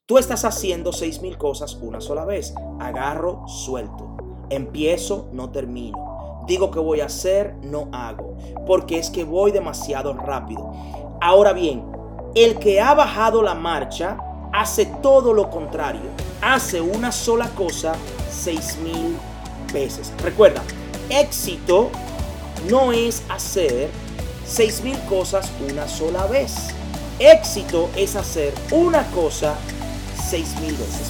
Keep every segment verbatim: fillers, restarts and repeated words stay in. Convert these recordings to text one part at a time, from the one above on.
Tú estás haciendo seis mil cosas una sola vez. Agarro, suelto. Empiezo, no termino. Digo que voy a hacer, no hago. Porque es que voy demasiado rápido. Ahora bien, el que ha bajado la marcha hace todo lo contrario. Hace una sola cosa seis mil veces. Recuerda, éxito no es hacer seis mil cosas una sola vez. Éxito es hacer una cosa seis mil veces.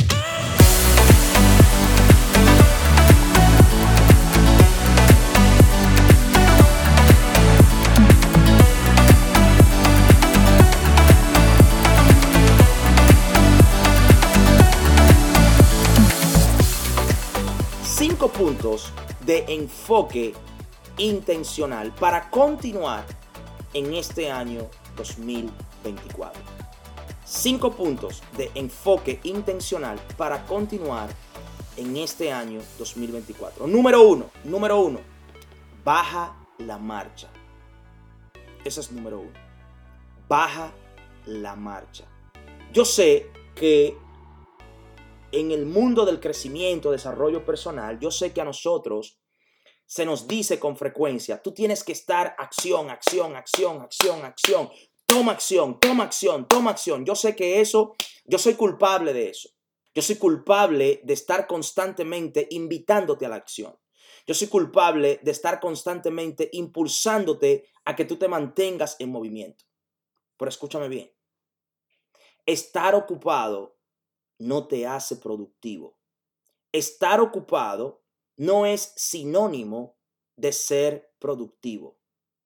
Cinco puntos de enfoque intencional para continuar en este año dos mil veinticuatro. Cinco puntos de enfoque intencional para continuar en este año dos mil veinticuatro. Número uno, número uno, baja la marcha. Ese es número uno. Baja la marcha. Yo sé que en el mundo del crecimiento, desarrollo personal, yo sé que a nosotros se nos dice con frecuencia, tú tienes que estar acción, acción, acción, acción, acción. Toma acción, toma acción, toma acción. Yo sé que eso, yo soy culpable de eso. Yo soy culpable de estar constantemente invitándote a la acción. Yo soy culpable de estar constantemente impulsándote a que tú te mantengas en movimiento. Pero escúchame bien. Estar ocupado no te hace productivo. Estar ocupado no es sinónimo de ser productivo.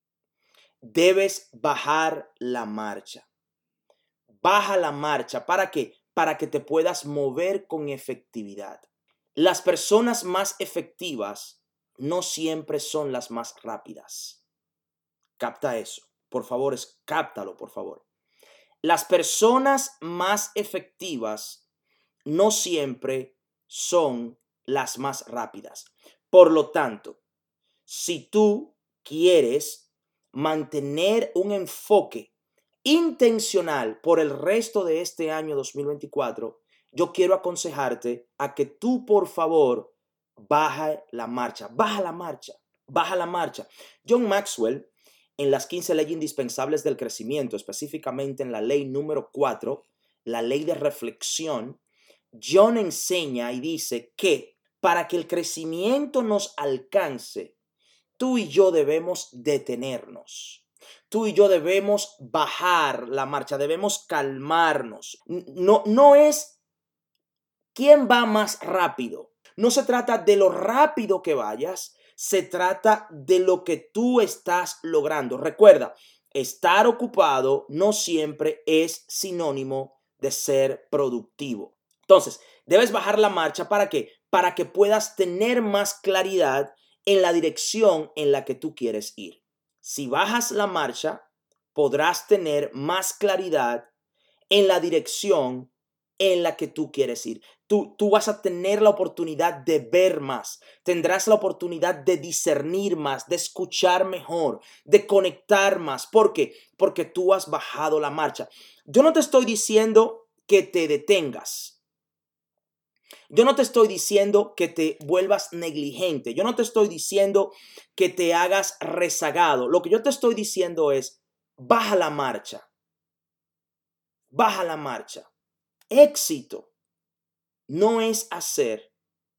Debes bajar la marcha. Baja la marcha. ¿Para qué? Para que te puedas mover con efectividad. Las personas más efectivas no siempre son las más rápidas. Capta eso. Por favor, es, cáptalo, por favor. Las personas más efectivas no siempre son las más rápidas. Por lo tanto, si tú quieres mantener un enfoque intencional por el resto de este año dos mil veinticuatro, yo quiero aconsejarte a que tú, por favor, baja la marcha, baja la marcha, baja la marcha. John Maxwell, en las quince leyes indispensables del crecimiento, específicamente en la ley número cuatro, la ley de reflexión, John enseña y dice que para que el crecimiento nos alcance, tú y yo debemos detenernos. Tú y yo debemos bajar la marcha, debemos calmarnos. No, no es quién va más rápido. No se trata de lo rápido que vayas, se trata de lo que tú estás logrando. Recuerda, estar ocupado no siempre es sinónimo de ser productivo. Entonces, debes bajar la marcha. ¿Para qué? Para que puedas tener más claridad en la dirección en la que tú quieres ir. Si bajas la marcha, podrás tener más claridad en la dirección en la que tú quieres ir. Tú, tú vas a tener la oportunidad de ver más, tendrás la oportunidad de discernir más, de escuchar mejor, de conectar más. ¿Por qué? Porque tú has bajado la marcha. Yo no te estoy diciendo que te detengas. Yo no te estoy diciendo que te vuelvas negligente. Yo no te estoy diciendo que te hagas rezagado. Lo que yo te estoy diciendo es, baja la marcha. Baja la marcha. Éxito no es hacer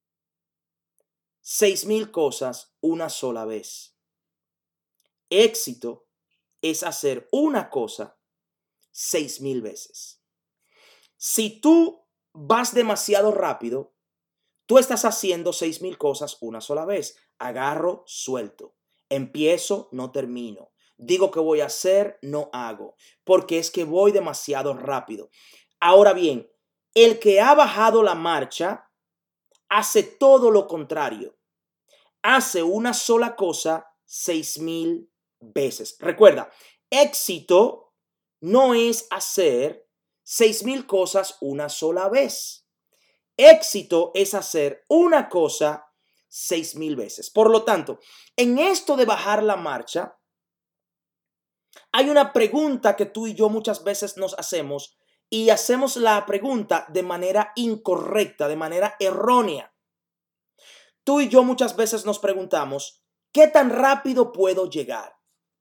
seis mil cosas una sola vez. Éxito es hacer una cosa seis mil veces. Si tú vas demasiado rápido, tú estás haciendo seis mil cosas una sola vez. Agarro, suelto. Empiezo, no termino. Digo que voy a hacer, no hago. Porque es que voy demasiado rápido. Ahora bien, el que ha bajado la marcha hace todo lo contrario. Hace una sola cosa seis mil veces. Recuerda, éxito no es hacer seis mil cosas una sola vez. Éxito es hacer una cosa seis mil veces. Por lo tanto, en esto de bajar la marcha, hay una pregunta que tú y yo muchas veces nos hacemos y hacemos la pregunta de manera incorrecta, de manera errónea. Tú y yo muchas veces nos preguntamos, ¿qué tan rápido puedo llegar?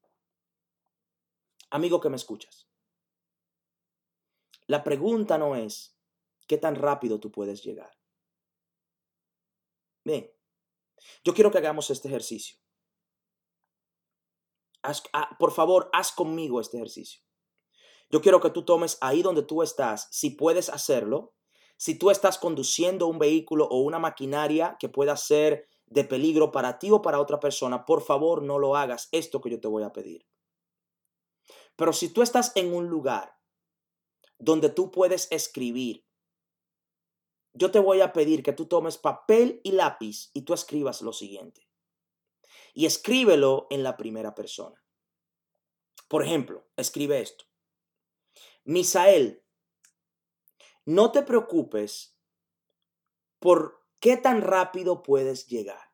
Amigo que me escuchas, la pregunta no es, ¿qué tan rápido tú puedes llegar? Bien, yo quiero que hagamos este ejercicio. Haz, ah, por favor, haz conmigo este ejercicio. Yo quiero que tú tomes ahí donde tú estás, si puedes hacerlo, si tú estás conduciendo un vehículo o una maquinaria que pueda ser de peligro para ti o para otra persona, por favor no lo hagas, esto que yo te voy a pedir. Pero si tú estás en un lugar donde tú puedes escribir, yo te voy a pedir que tú tomes papel y lápiz y tú escribas lo siguiente. Y escríbelo en la primera persona. Por ejemplo, escribe esto. Misael, no te preocupes por qué tan rápido puedes llegar.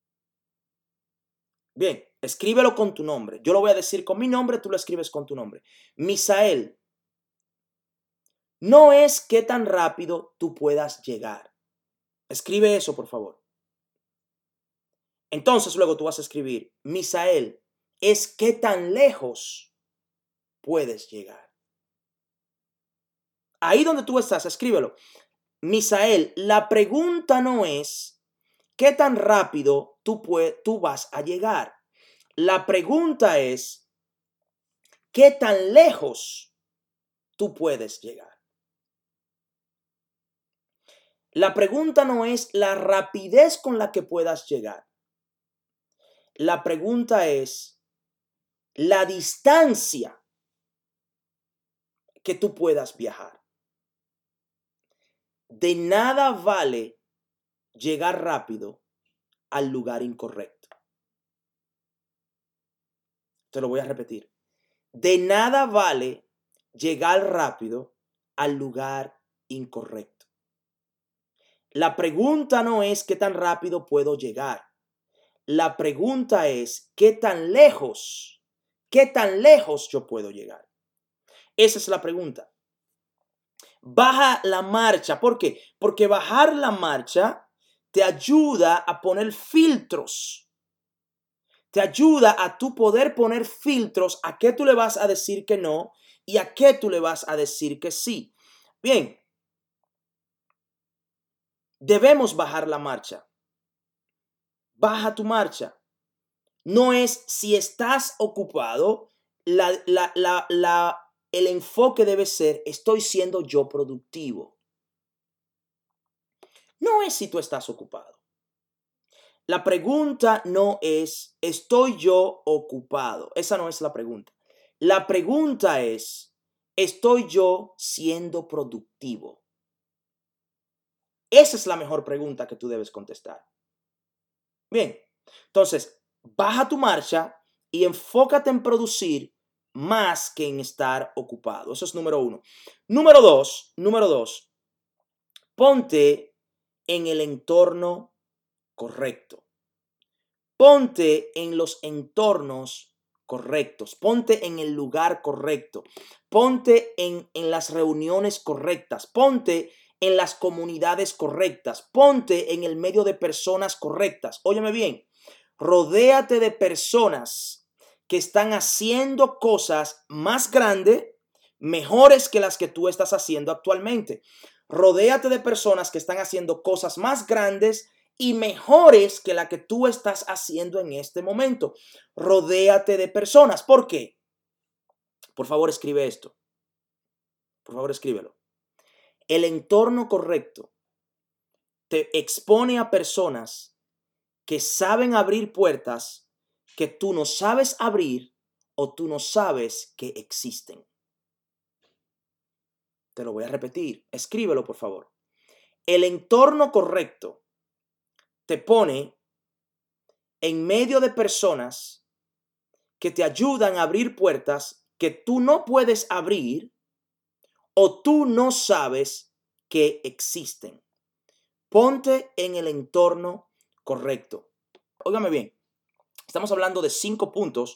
Bien, escríbelo con tu nombre. Yo lo voy a decir con mi nombre, tú lo escribes con tu nombre. Misael, no es qué tan rápido tú puedas llegar. Escribe eso, por favor. Entonces luego tú vas a escribir, Misael, es qué tan lejos puedes llegar. Ahí donde tú estás, escríbelo. Misael, la pregunta no es qué tan rápido tú, puedes, tú vas a llegar. La pregunta es qué tan lejos tú puedes llegar. La pregunta no es la rapidez con la que puedas llegar. La pregunta es la distancia que tú puedas viajar. De nada vale llegar rápido al lugar incorrecto. Te lo voy a repetir. De nada vale llegar rápido al lugar incorrecto. La pregunta no es qué tan rápido puedo llegar. La pregunta es qué tan lejos, qué tan lejos yo puedo llegar. Esa es la pregunta. Baja la marcha. ¿Por qué? Porque bajar la marcha te ayuda a poner filtros. Te ayuda a tú poder poner filtros a qué tú le vas a decir que no y a qué tú le vas a decir que sí. Bien, debemos bajar la marcha. Baja tu marcha. No es si estás ocupado, la, la, la, la, el enfoque debe ser, estoy siendo yo productivo. No es si tú estás ocupado. La pregunta no es, ¿estoy yo ocupado? Esa no es la pregunta. La pregunta es, ¿estoy yo siendo productivo? Esa es la mejor pregunta que tú debes contestar. Bien, entonces, baja tu marcha y enfócate en producir más que en estar ocupado. Eso es número uno. Número dos, número dos, ponte en el entorno correcto. Ponte en los entornos correctos. Ponte en el lugar correcto. Ponte en, en las reuniones correctas. Ponte en las comunidades correctas. Ponte en el medio de personas correctas. Óyeme bien. Rodéate de personas que están haciendo cosas más grandes, mejores que las que tú estás haciendo actualmente. Rodéate de personas que están haciendo cosas más grandes y mejores que la que tú estás haciendo en este momento. Rodéate de personas. ¿Por qué? Por favor, escribe esto. Por favor, escríbelo. El entorno correcto te expone a personas que saben abrir puertas que tú no sabes abrir o tú no sabes que existen. Te lo voy a repetir. Escríbelo, por favor. El entorno correcto te pone en medio de personas que te ayudan a abrir puertas que tú no puedes abrir o tú no sabes que existen. Ponte en el entorno correcto. Óigame bien, estamos hablando de cinco puntos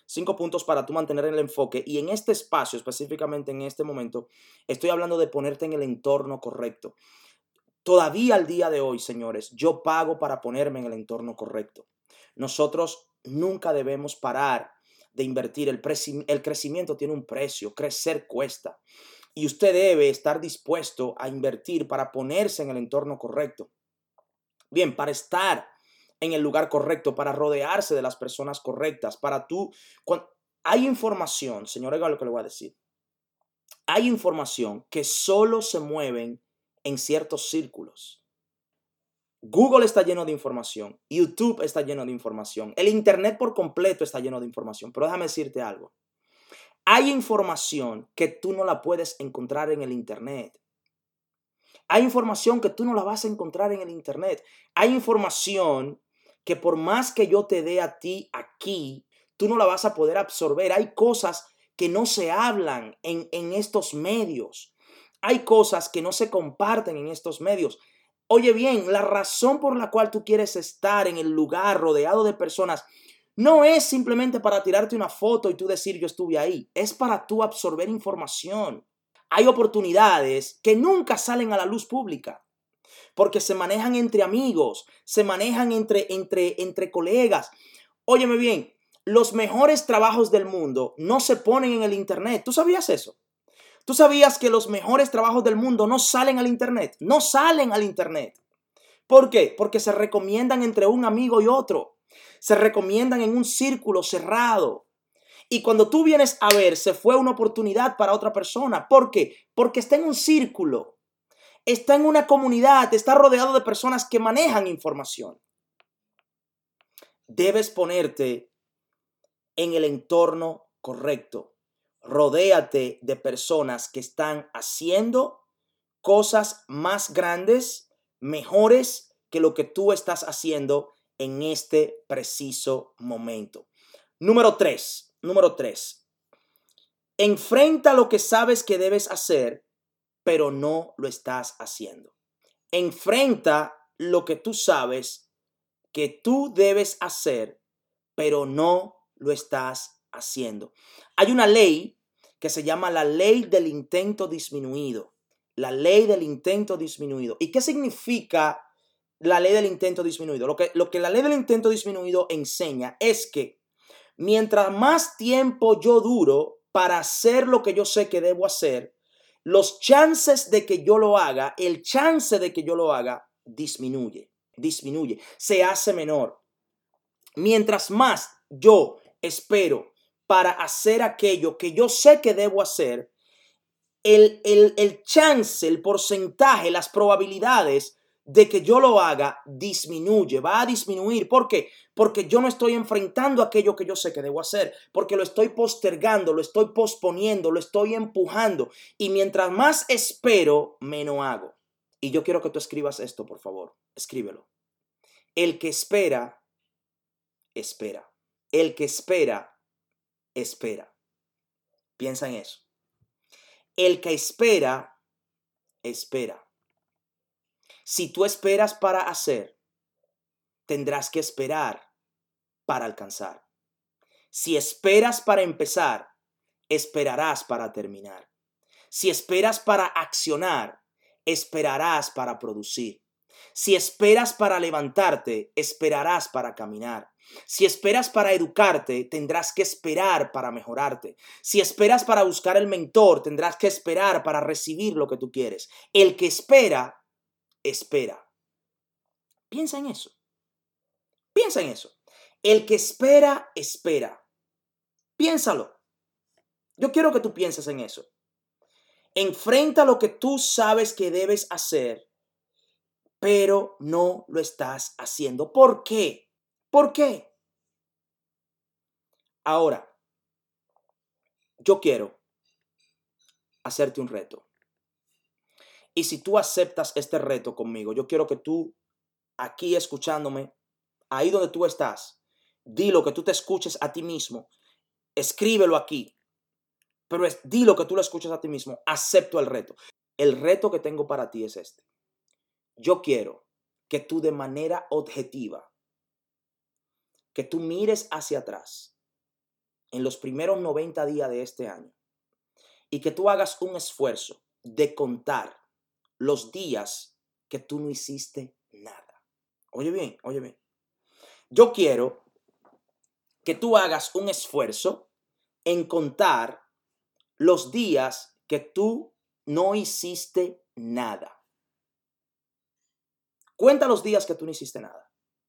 Cinco puntos para tú mantener el enfoque. Y en este espacio, específicamente en este momento, estoy hablando de ponerte en el entorno correcto. Todavía al día de hoy, señores, yo pago para ponerme en el entorno correcto. Nosotros nunca debemos parar de invertir. El, el crecimiento tiene un precio, crecer cuesta. Y usted debe estar dispuesto a invertir para ponerse en el entorno correcto. Bien, para estar en el lugar correcto, para rodearse de las personas correctas, para tú... Cuando, hay información, señor, oiga lo que le voy a decir. Hay información que solo se mueven en ciertos círculos. Google está lleno de información. YouTube está lleno de información. El Internet por completo está lleno de información. Pero déjame decirte algo. Hay información que tú no la puedes encontrar en el Internet. Hay información que tú no la vas a encontrar en el Internet. Hay información que por más que yo te dé a ti aquí, tú no la vas a poder absorber. Hay cosas que no se hablan en, en estos medios. Hay cosas que no se comparten en estos medios. Oye bien, la razón por la cual tú quieres estar en el lugar rodeado de personas no es simplemente para tirarte una foto y tú decir yo estuve ahí. Es para tú absorber información. Hay oportunidades que nunca salen a la luz pública porque se manejan entre amigos, se manejan entre, entre, entre colegas. Óyeme bien, los mejores trabajos del mundo no se ponen en el Internet. ¿Tú sabías eso? ¿Tú sabías que los mejores trabajos del mundo no salen al Internet? No salen al Internet. ¿Por qué? Porque se recomiendan entre un amigo y otro. Se recomiendan en un círculo cerrado. Y cuando tú vienes a ver, se fue una oportunidad para otra persona. ¿Por qué? Porque está en un círculo. Está en una comunidad. Está rodeado de personas que manejan información. Debes ponerte en el entorno correcto. Rodéate de personas que están haciendo cosas más grandes, mejores que lo que tú estás haciendo en este preciso momento. Número tres, número tres. Enfrenta lo que sabes que debes hacer, pero no lo estás haciendo. Enfrenta lo que tú sabes que tú debes hacer, pero no lo estás haciendo. Hay una ley que se llama la ley del intento disminuido. La ley del intento disminuido. ¿Y qué significa la ley del intento disminuido? Lo que, lo que la ley del intento disminuido enseña es que mientras más tiempo yo duro para hacer lo que yo sé que debo hacer, los chances de que yo lo haga, el chance de que yo lo haga, disminuye, disminuye, se hace menor. Mientras más yo espero para hacer aquello que yo sé que debo hacer, el, el, el chance, el porcentaje, las probabilidades de que yo lo haga disminuye, va a disminuir. ¿Por qué? Porque yo no estoy enfrentando aquello que yo sé que debo hacer, porque lo estoy postergando, lo estoy posponiendo, lo estoy empujando. Y mientras más espero, menos hago. Y yo quiero que tú escribas esto, por favor. Escríbelo. El que espera, espera. El que espera, espera. Piensa en eso. El que espera, espera. Si tú esperas para hacer, tendrás que esperar para alcanzar. Si esperas para empezar, esperarás para terminar. Si esperas para accionar, esperarás para producir. Si esperas para levantarte, esperarás para caminar. Si esperas para educarte, tendrás que esperar para mejorarte. Si esperas para buscar el mentor, tendrás que esperar para recibir lo que tú quieres. El que espera, espera. Piensa en eso. Piensa en eso. El que espera, espera. Piénsalo. Yo quiero que tú pienses en eso. Enfrenta lo que tú sabes que debes hacer, pero no lo estás haciendo. ¿Por qué? ¿Por qué? Ahora, yo quiero hacerte un reto. Y si tú aceptas este reto conmigo, yo quiero que tú, aquí escuchándome, ahí donde tú estás, di lo que tú te escuches a ti mismo, escríbelo aquí, pero es, di lo que tú lo escuches a ti mismo, acepto el reto. El reto que tengo para ti es este. Yo quiero que tú de manera objetiva, que tú mires hacia atrás en los primeros noventa días de este año y que tú hagas un esfuerzo de contar los días que tú no hiciste nada. Oye bien, oye bien. Yo quiero que tú hagas un esfuerzo en contar los días que tú no hiciste nada. Cuenta los días que tú no hiciste nada.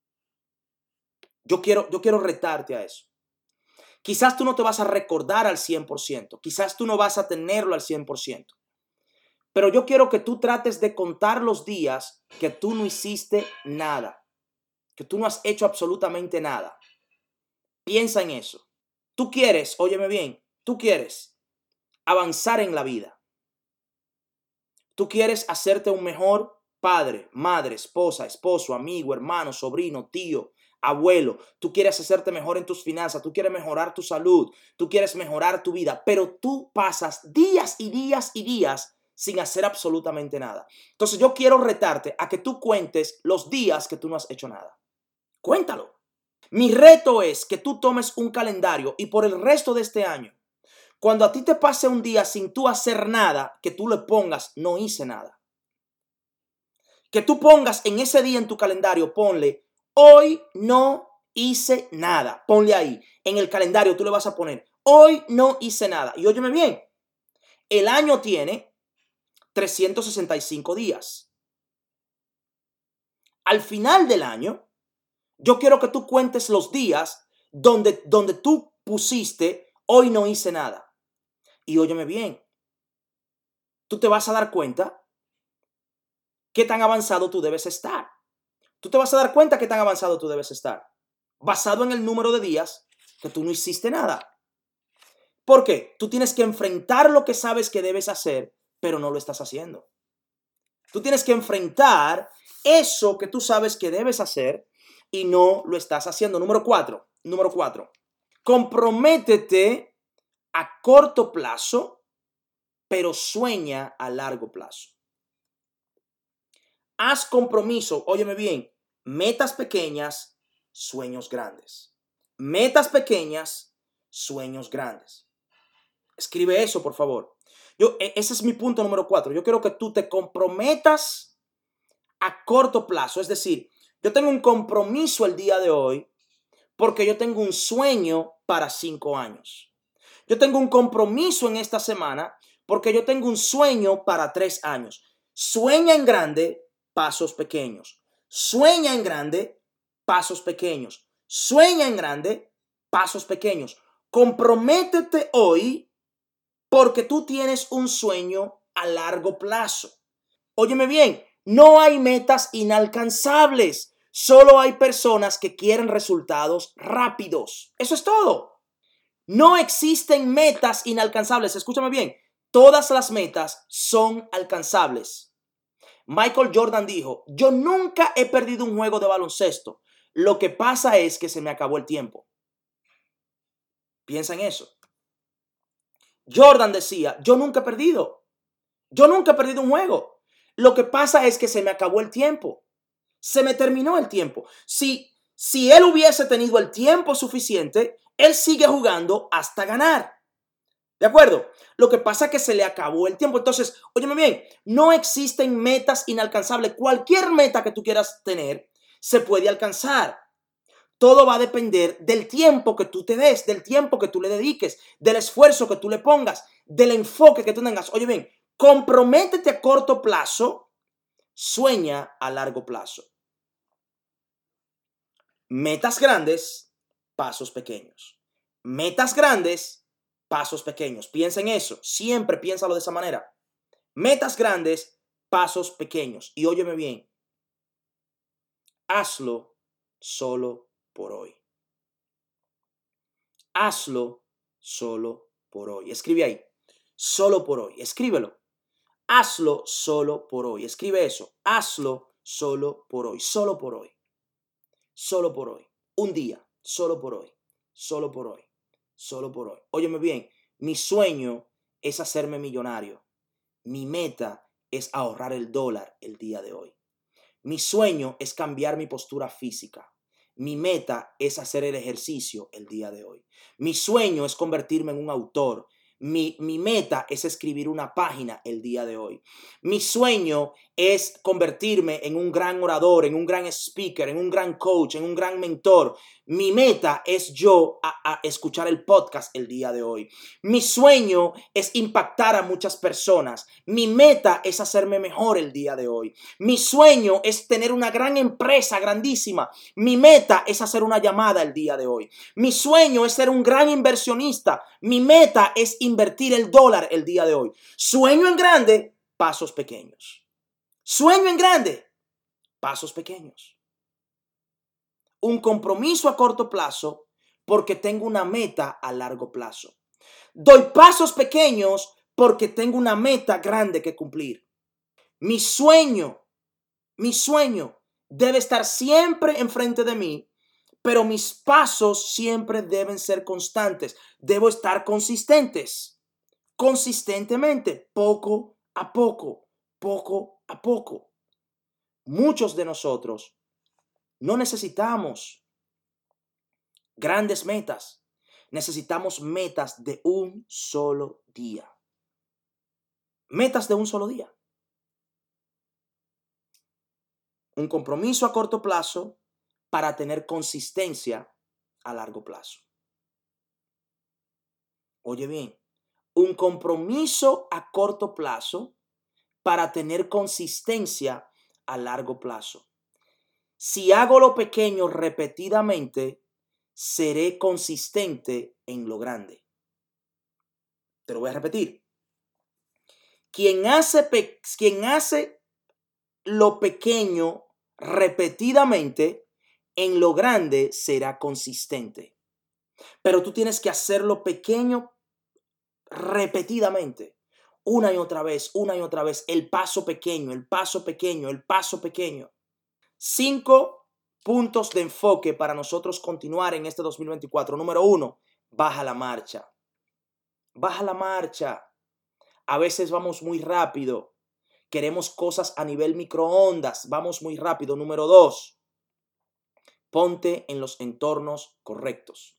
Yo quiero, yo quiero retarte a eso. Quizás tú no te vas a recordar al cien por ciento. Quizás tú no vas a tenerlo al cien por ciento. Pero yo quiero que tú trates de contar los días que tú no hiciste nada. Que tú no has hecho absolutamente nada. Piensa en eso. Tú quieres, óyeme bien, tú quieres avanzar en la vida. Tú quieres hacerte un mejor padre, madre, esposa, esposo, amigo, hermano, sobrino, tío, abuelo. Tú quieres hacerte mejor en tus finanzas, tú quieres mejorar tu salud, tú quieres mejorar tu vida, pero tú pasas días y días y días sin hacer absolutamente nada. Entonces yo quiero retarte a que tú cuentes los días que tú no has hecho nada. Cuéntalo. Mi reto es que tú tomes un calendario y por el resto de este año, cuando a ti te pase un día sin tú hacer nada, que tú le pongas no hice nada. Que tú pongas en ese día en tu calendario, ponle hoy no hice nada. Ponle ahí. En el calendario tú le vas a poner hoy no hice nada. Y óyeme bien, el año tiene trescientos sesenta y cinco días. Al final del año, yo quiero que tú cuentes los días donde, donde tú pusiste hoy no hice nada. Y óyeme bien, tú te vas a dar cuenta qué tan avanzado tú debes estar. Tú te vas a dar cuenta qué tan avanzado tú debes estar. Basado en el número de días que tú no hiciste nada. ¿Por qué? Tú tienes que enfrentar lo que sabes que debes hacer, pero no lo estás haciendo. Tú tienes que enfrentar eso que tú sabes que debes hacer y no lo estás haciendo. Número cuatro. Número cuatro. Comprométete a corto plazo, pero sueña a largo plazo. Haz compromiso, óyeme bien, metas pequeñas, sueños grandes. Metas pequeñas, sueños grandes. Escribe eso, por favor. Yo, ese es mi punto número cuatro. Yo quiero que tú te comprometas a corto plazo. Es decir, yo tengo un compromiso el día de hoy porque yo tengo un sueño para cinco años. Yo tengo un compromiso en esta semana porque yo tengo un sueño para tres años. Sueña en grande, pasos pequeños. Sueña en grande, pasos pequeños. Sueña en grande, pasos pequeños. Comprométete hoy porque tú tienes un sueño a largo plazo. Óyeme bien, no hay metas inalcanzables. Solo hay personas que quieren resultados rápidos. Eso es todo. No existen metas inalcanzables. Escúchame bien, todas las metas son alcanzables. Michael Jordan dijo, yo nunca he perdido un juego de baloncesto. Lo que pasa es que se me acabó el tiempo. Piensa en eso. Jordan decía, yo nunca he perdido. Yo nunca he perdido un juego. Lo que pasa es que se me acabó el tiempo. Se me terminó el tiempo. Si, si él hubiese tenido el tiempo suficiente, él sigue jugando hasta ganar. ¿De acuerdo? Lo que pasa es que se le acabó el tiempo. Entonces, óyeme bien, no existen metas inalcanzables. Cualquier meta que tú quieras tener se puede alcanzar. Todo va a depender del tiempo que tú te des, del tiempo que tú le dediques, del esfuerzo que tú le pongas, del enfoque que tú tengas. Oye bien, comprométete a corto plazo, sueña a largo plazo. Metas grandes, pasos pequeños. Metas grandes, pasos pequeños. Piensa en eso. Siempre piénsalo de esa manera. Metas grandes, pasos pequeños. Y óyeme bien. Hazlo solo por hoy. Hazlo solo por hoy. Escribe ahí. Solo por hoy. Escríbelo. Hazlo solo por hoy. Escribe eso. Hazlo solo por hoy. Solo por hoy. Solo por hoy. Un día. Solo por hoy. Solo por hoy. Solo por hoy. Óyeme bien. Mi sueño es hacerme millonario. Mi meta es ahorrar el dólar el día de hoy. Mi sueño es cambiar mi postura física. Mi meta es hacer el ejercicio el día de hoy. Mi sueño es convertirme en un autor. Mi, mi meta es escribir una página el día de hoy. Mi sueño es convertirme en un gran orador, en un gran speaker, en un gran coach, en un gran mentor. Mi meta es yo a, a escuchar el podcast el día de hoy. Mi sueño es impactar a muchas personas. Mi meta es hacerme mejor el día de hoy. Mi sueño es tener una gran empresa grandísima. Mi meta es hacer una llamada el día de hoy. Mi sueño es ser un gran inversionista. Mi meta es invertir el dólar el día de hoy. Sueño en grande, pasos pequeños. Sueño en grande, pasos pequeños. Un compromiso a corto plazo porque tengo una meta a largo plazo. Doy pasos pequeños porque tengo una meta grande que cumplir. Mi sueño, mi sueño debe estar siempre enfrente de mí, pero mis pasos siempre deben ser constantes. Debo estar consistentes, consistentemente, poco a poco, poco a poco. Muchos de nosotros no necesitamos grandes metas. Necesitamos metas de un solo día. Metas de un solo día. Un compromiso a corto plazo para tener consistencia a largo plazo. Oye bien, un compromiso a corto plazo para tener consistencia a largo plazo. Si hago lo pequeño repetidamente, seré consistente en lo grande. Te lo voy a repetir. Quien hace, pe- quien hace lo pequeño repetidamente, en lo grande será consistente. Pero tú tienes que hacer lo pequeño repetidamente, una y otra vez, una y otra vez, el paso pequeño, el paso pequeño, el paso pequeño. Cinco puntos de enfoque para nosotros continuar en este dos mil veinticuatro. Número uno, baja la marcha. Baja la marcha. A veces vamos muy rápido. Queremos cosas a nivel microondas. Vamos muy rápido. Número dos, ponte en los entornos correctos.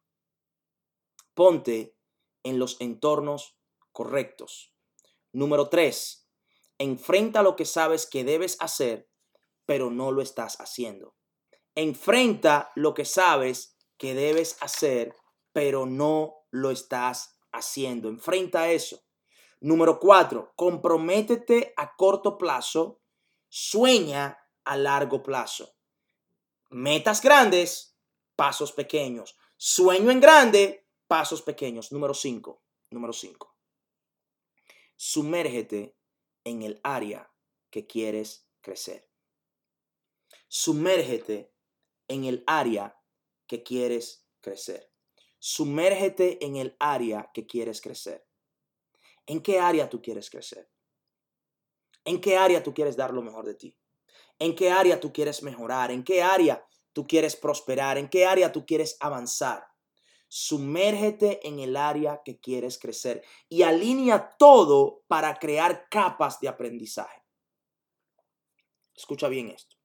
Ponte en los entornos correctos. Número tres, enfrenta lo que sabes que debes hacer, pero no lo estás haciendo. Enfrenta lo que sabes que debes hacer, pero no lo estás haciendo. Enfrenta eso. Número cuatro, comprométete a corto plazo, sueña a largo plazo. Metas grandes, pasos pequeños. Sueño en grande, pasos pequeños. Número cinco, número cinco. Sumérgete en el área que quieres crecer. Sumérgete en el área que quieres crecer. Sumérgete en el área que quieres crecer. ¿En qué área tú quieres crecer? ¿En qué área tú quieres dar lo mejor de ti? ¿En qué área tú quieres mejorar? ¿En qué área tú quieres prosperar? ¿En qué área tú quieres avanzar? Sumérgete en el área que quieres crecer y alinea todo para crear capas de aprendizaje. Escucha bien esto.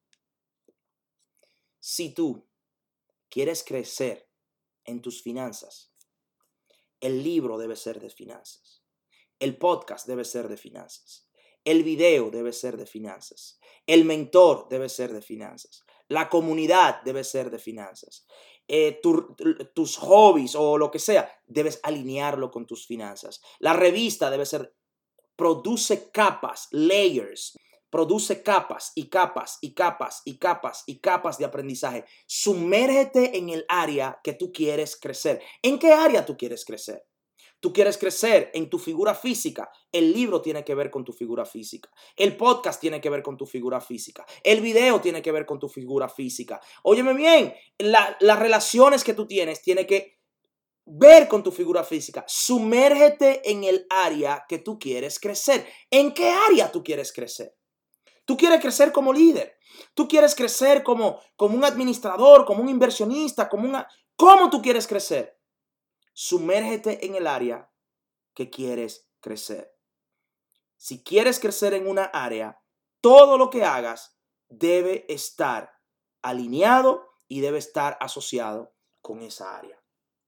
Si tú quieres crecer en tus finanzas, el libro debe ser de finanzas. El podcast debe ser de finanzas. El video debe ser de finanzas. El mentor debe ser de finanzas. La comunidad debe ser de finanzas. Eh, tu, tus hobbies o lo que sea, debes alinearlo con tus finanzas. La revista debe ser, produce capas, layers. Produce capas y capas y capas y capas y capas de aprendizaje. Sumérgete en el área que tú quieres crecer. ¿En qué área tú quieres crecer? Tú quieres crecer en tu figura física. El libro tiene que ver con tu figura física. El podcast tiene que ver con tu figura física. El video tiene que ver con tu figura física. Óyeme bien, la, las relaciones que tú tienes tienen que ver con tu figura física. Sumérgete en el área que tú quieres crecer. ¿En qué área tú quieres crecer? Tú quieres crecer como líder. Tú quieres crecer como, como un administrador, como un inversionista, como una... ¿Cómo tú quieres crecer? Sumérgete en el área que quieres crecer. Si quieres crecer en una área, todo lo que hagas debe estar alineado y debe estar asociado con esa área.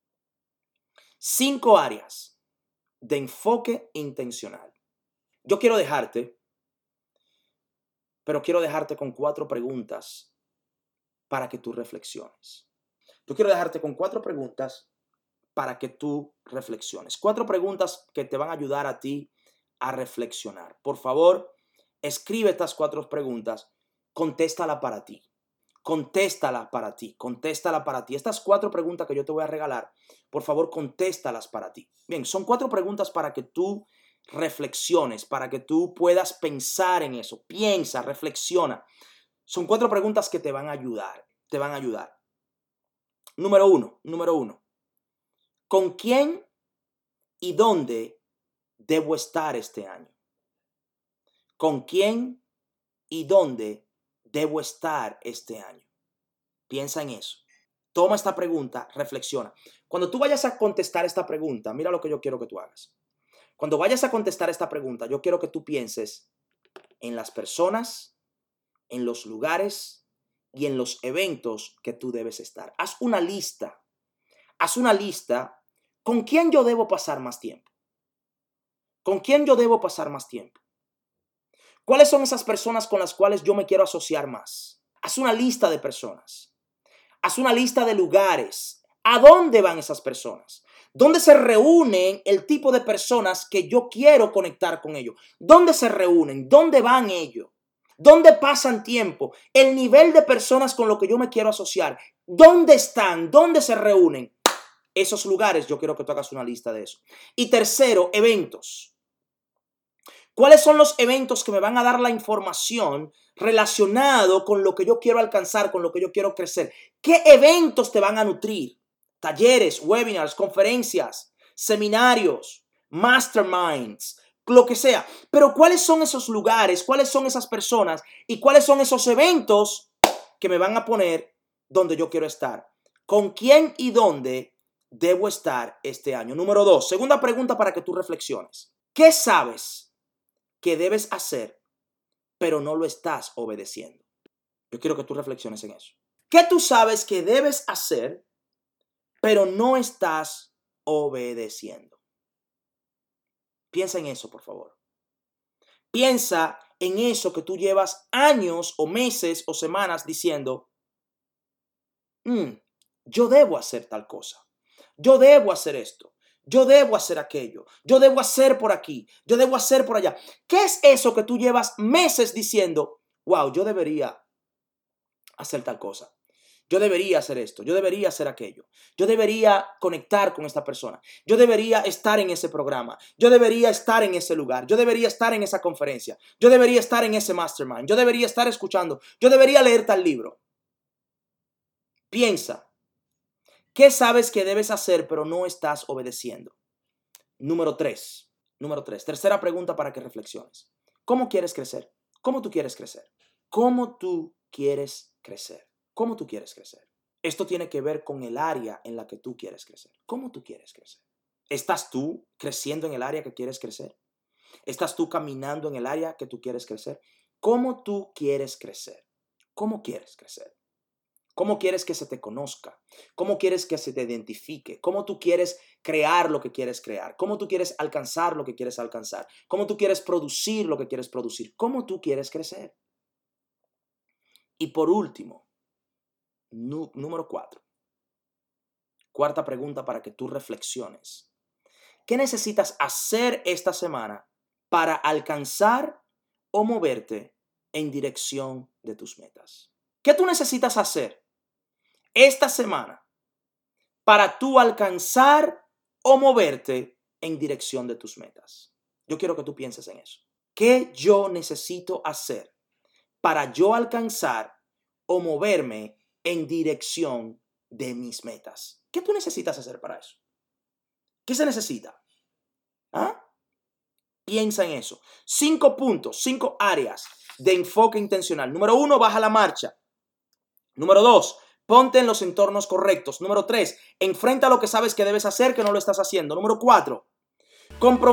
Cinco áreas de enfoque intencional. Yo quiero dejarte, pero quiero dejarte con cuatro preguntas para que tú reflexiones. Yo quiero dejarte con cuatro preguntas para que tú reflexiones. Cuatro preguntas que te van a ayudar a ti a reflexionar. Por favor, escribe estas cuatro preguntas, contéstala para ti. Contéstala para ti, contéstala para ti. Estas cuatro preguntas que yo te voy a regalar, por favor, contéstalas para ti. Bien, son cuatro preguntas para que tú reflexiones, para que tú puedas pensar en eso. Piensa, reflexiona. Son cuatro preguntas que te van a ayudar, te van a ayudar. Número uno, número uno. ¿Con quién y dónde debo estar este año? ¿Con quién y dónde debo estar este año? Piensa en eso. Toma esta pregunta, reflexiona. Cuando tú vayas a contestar esta pregunta, mira lo que yo quiero que tú hagas. Cuando vayas a contestar esta pregunta, yo quiero que tú pienses en las personas, en los lugares y en los eventos que tú debes estar. Haz una lista. Haz una lista. ¿Con quién yo debo pasar más tiempo? ¿Con quién yo debo pasar más tiempo? ¿Cuáles son esas personas con las cuales yo me quiero asociar más? Haz una lista de personas. Haz una lista de lugares. ¿A dónde van esas personas? ¿Dónde se reúnen el tipo de personas que yo quiero conectar con ellos? ¿Dónde se reúnen? ¿Dónde van ellos? ¿Dónde pasan tiempo? El nivel de personas con lo que yo me quiero asociar. ¿Dónde están? ¿Dónde se reúnen? Esos lugares, yo quiero que tú hagas una lista de eso. Y tercero, eventos. ¿Cuáles son los eventos que me van a dar la información relacionado con lo que yo quiero alcanzar, con lo que yo quiero crecer? ¿Qué eventos te van a nutrir? Talleres, webinars, conferencias, seminarios, masterminds, lo que sea. Pero ¿cuáles son esos lugares? ¿Cuáles son esas personas? ¿Y cuáles son esos eventos que me van a poner donde yo quiero estar? ¿Con quién y dónde debo estar este año? Número dos, segunda pregunta para que tú reflexiones. ¿Qué sabes que debes hacer, pero no lo estás obedeciendo? Yo quiero que tú reflexiones en eso. ¿Qué tú sabes que debes hacer, pero no estás obedeciendo? Piensa en eso, por favor. Piensa en eso que tú llevas años o meses o semanas diciendo, mm, yo debo hacer tal cosa. Yo debo hacer esto. Yo debo hacer aquello. Yo debo hacer por aquí. Yo debo hacer por allá. ¿Qué es eso que tú llevas meses diciendo, wow, yo debería hacer tal cosa? Yo debería hacer esto, yo debería hacer aquello, yo debería conectar con esta persona, yo debería estar en ese programa, yo debería estar en ese lugar, yo debería estar en esa conferencia, yo debería estar en ese mastermind, yo debería estar escuchando, yo debería leer tal libro. Piensa, ¿qué sabes que debes hacer pero no estás obedeciendo? Número tres, número tres, tercera pregunta para que reflexiones. ¿Cómo quieres crecer? ¿Cómo tú quieres crecer? ¿Cómo tú quieres crecer? ¿Cómo tú quieres crecer? Esto tiene que ver con el área en la que tú quieres crecer. ¿Cómo tú quieres crecer? ¿Estás tú creciendo en el área que quieres crecer? ¿Estás tú caminando en el área que tú quieres crecer? ¿Cómo tú quieres crecer? ¿Cómo quieres crecer? ¿Cómo quieres que se te conozca? ¿Cómo quieres que se te identifique? ¿Cómo tú quieres crear lo que quieres crear? ¿Cómo tú quieres alcanzar lo que quieres alcanzar? ¿Cómo tú quieres producir lo que quieres producir? ¿Cómo tú quieres crecer? Y por último, número cuatro. Cuarta pregunta para que tú reflexiones. ¿Qué necesitas hacer esta semana para alcanzar o moverte en dirección de tus metas? ¿Qué tú necesitas hacer esta semana para tú alcanzar o moverte en dirección de tus metas? Yo quiero que tú pienses en eso. ¿Qué yo necesito hacer para yo alcanzar o moverme en dirección de mis metas? ¿Qué tú necesitas hacer para eso? ¿Qué se necesita? ¿Ah? Piensa en eso. Cinco puntos, cinco áreas de enfoque intencional. Número uno, baja la marcha. Número dos, ponte en los entornos correctos. Número tres, enfrenta lo que sabes que debes hacer que no lo estás haciendo. Número cuatro,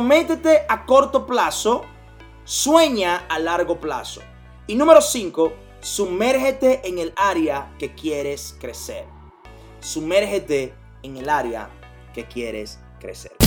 comprométete a corto plazo, sueña a largo plazo. Y número cinco, Sumérgete en el área que quieres crecer. Sumérgete en el área que quieres crecer.